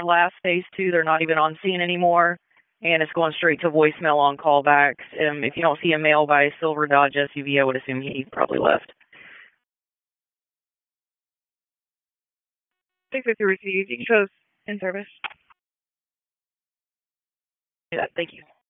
our last phase 2, they're not even on scene anymore, and it's going straight to voicemail on callbacks. If you don't see a male by Silver Dodge SUV, I would assume he probably left. 653 received. You can show in service. Yeah, thank you.